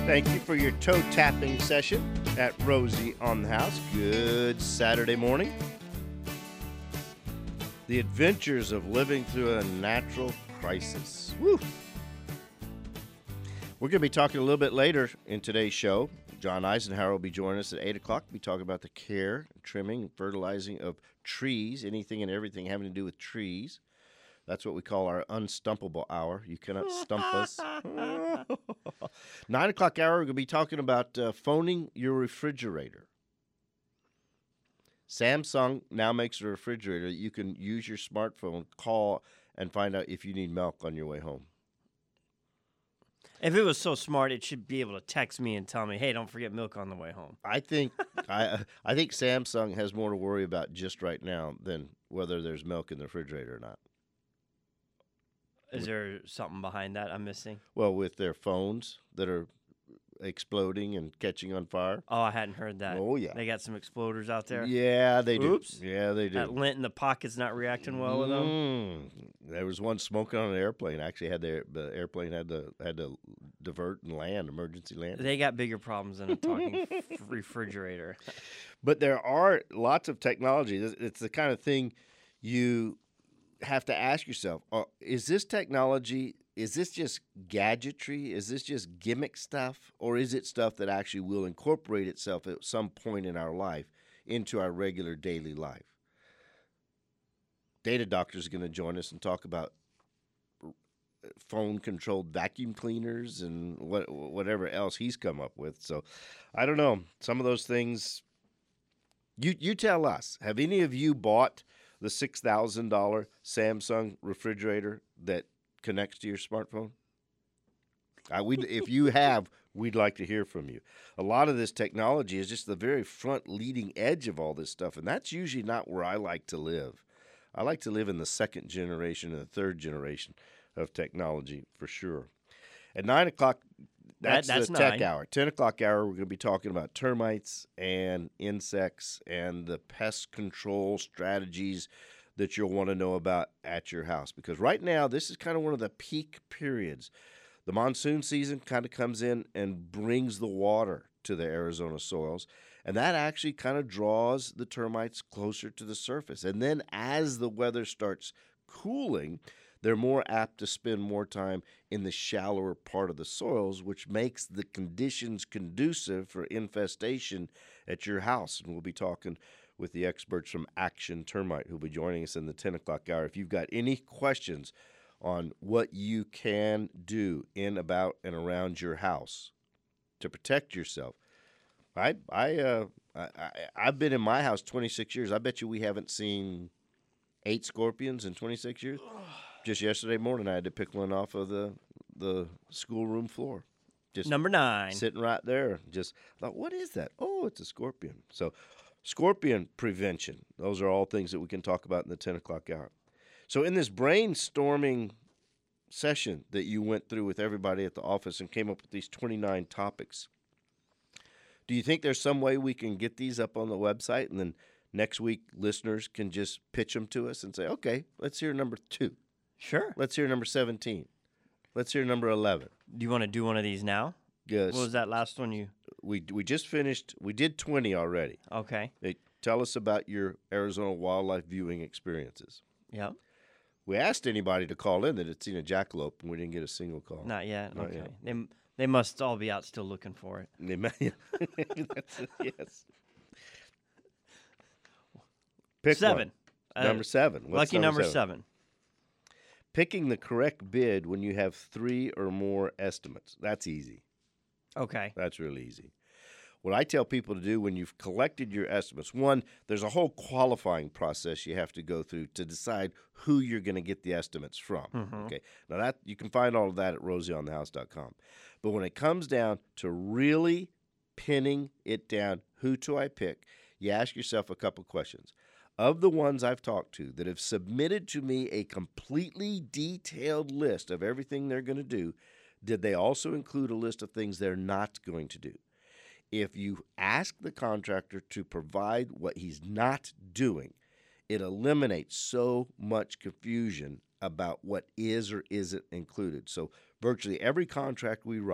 Thank you for your toe tapping session at Rosie on the House. Good Saturday morning. The adventures of living through a natural crisis. Woo! We're going to be talking a little bit later in today's show. John Eisenhower will be joining us at 8 o'clock. We'll be talking about the care, trimming, and fertilizing of trees, anything and everything having to do with trees. That's what we call our unstumpable hour. You cannot stump us. 9 o'clock hour, we're going to be talking about phoning your refrigerator. Samsung now makes a refrigerator that you can use your smartphone, call, and find out if you need milk on your way home. If it was so smart, it should be able to text me and tell me, "Hey, don't forget milk on the way home." I think I think Samsung has more to worry about just right now than whether there's milk in the refrigerator or not. Is there something behind that I'm missing? Well, with their phones that are exploding and catching on fire. Oh, I hadn't heard that. Oh, yeah. They got some exploders out there. Yeah, they do. Oops. Yeah, they do. That lint in the pocket's not reacting well with them. There was one smoking on an airplane. Actually, the airplane had to divert and land, emergency landing. They got bigger problems than a talking refrigerator. But there are lots of technology. It's the kind of thing you have to ask yourself, is this technology, is this just gadgetry? Is this just gimmick stuff? Or is it stuff that actually will incorporate itself at some point in our life into our regular daily life? Data Doctor is going to join us and talk about phone-controlled vacuum cleaners and whatever else he's come up with. So I don't know. Some of those things, you tell us. Have any of you bought the $6,000 Samsung refrigerator that connects to your smartphone? If you have, we'd like to hear from you. A lot of this technology is just the very front leading edge of all this stuff, and that's usually not where I like to live. I like to live in the second generation and the third generation of technology for sure. At 9 o'clock, that's the tech hour. 10 o'clock hour, we're going to be talking about termites and insects and the pest control strategies that you'll want to know about at your house. Because right now, this is kind of one of the peak periods. The monsoon season kind of comes in and brings the water to the Arizona soils, and that actually kind of draws the termites closer to the surface. And then as the weather starts cooling, they're more apt to spend more time in the shallower part of the soils, which makes the conditions conducive for infestation at your house. And we'll be talking with the experts from Action Termite who'll be joining us in the 10 o'clock hour. If you've got any questions on what you can do in, about, and around your house to protect yourself, I've been in my house 26 years. I bet you we haven't seen 8 scorpions in 26 years. Just yesterday morning, I had to pick one off of the schoolroom floor. Just Number 9. Sitting right there. Just thought, what is that? Oh, it's a scorpion. So scorpion prevention. Those are all things that we can talk about in the 10 o'clock hour. So in this brainstorming session that you went through with everybody at the office and came up with these 29 topics, do you think there's some way we can get these up on the website and then next week listeners can just pitch them to us and say, okay, let's hear number 2. Sure. Let's hear number 17. Let's hear number 11. Do you want to do one of these now? Yes. What was that last one you? We just finished. We did 20 already. Okay. Tell us about your Arizona wildlife viewing experiences. Yep. We asked anybody to call in that had seen a jackalope, and we didn't get a single call. Not yet. Not Okay. yet. They must all be out still looking for it. Yes. Pick 7. Number 7. What's Lucky number 7. Picking the correct bid when you have 3 or more estimates. That's easy. Okay. That's really easy. What I tell people to do when you've collected your estimates, one, there's a whole qualifying process you have to go through to decide who you're going to get the estimates from. Mm-hmm. Okay. Now that you can find all of that at rosieonthehouse.com. But when it comes down to really pinning it down, who do I pick, you ask yourself a couple questions. Of the ones I've talked to that have submitted to me a completely detailed list of everything they're going to do, did they also include a list of things they're not going to do? If you ask the contractor to provide what he's not doing, it eliminates so much confusion about what is or isn't included. So virtually every contract we write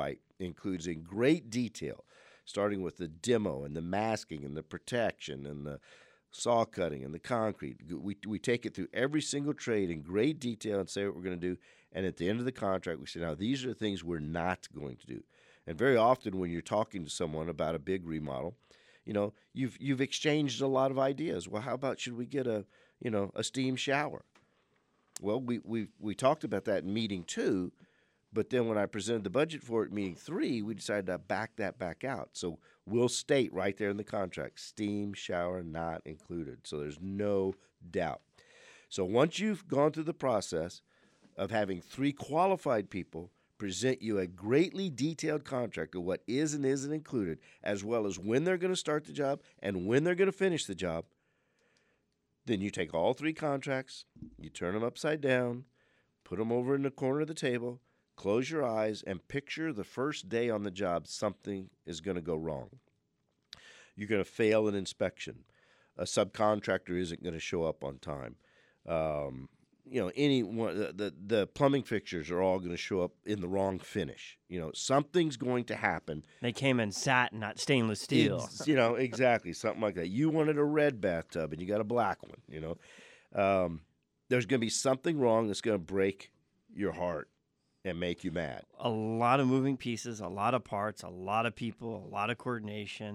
includes in great detail, starting with the demo and the masking and the protection and the saw cutting and the concrete. We take it through every single trade in great detail and say what we're going to do. And at the end of the contract, we say, now, these are the things we're not going to do. And very often when you're talking to someone about a big remodel, you've exchanged a lot of ideas. Well, how about should we get a steam shower? Well, we talked about that in meeting 2, but then when I presented the budget for it in meeting 3, we decided to back that back out. So we'll state right there in the contract, steam shower not included. So there's no doubt. So once you've gone through the process of having 3 qualified people present you a greatly detailed contract of what is and isn't included, as well as when they're going to start the job and when they're going to finish the job, then you take all 3 contracts, you turn them upside down, put them over in the corner of the table, close your eyes, and picture the first day on the job something is going to go wrong. You're going to fail an inspection. A subcontractor isn't going to show up on time. The plumbing fixtures are all going to show up in the wrong finish. Something's going to happen. They came in satin, not stainless steel. Exactly, something like that. You wanted a red bathtub and you got a black one. There's going to be something wrong that's going to break your heart and make you mad. A lot of moving pieces, a lot of parts, a lot of people, a lot of coordination.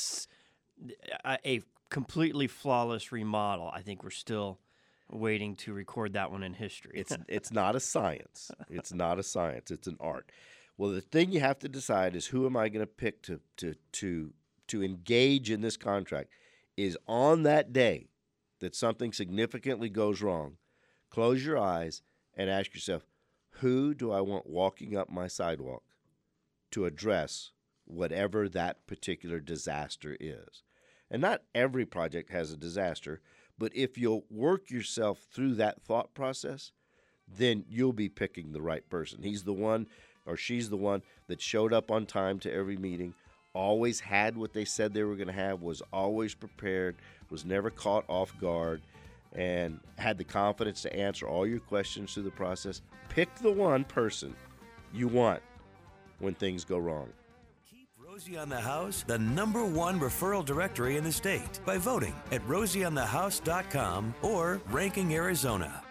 A completely flawless remodel. I think we're still waiting to record that one in history. It's not a science. It's not a science. It's an art. Well, the thing you have to decide is, who am I going to pick to engage in this contract? Is on that day that something significantly goes wrong, close your eyes and ask yourself, who do I want walking up my sidewalk to address whatever that particular disaster is? And not every project has a disaster, but if you'll work yourself through that thought process, then you'll be picking the right person. He's the one or she's the one that showed up on time to every meeting, always had what they said they were going to have, was always prepared, was never caught off guard, and had the confidence to answer all your questions through the process. Pick the one person you want when things go wrong. Rosie on the House, the #1 referral directory in the state, by voting at rosieonthehouse.com or Ranking Arizona.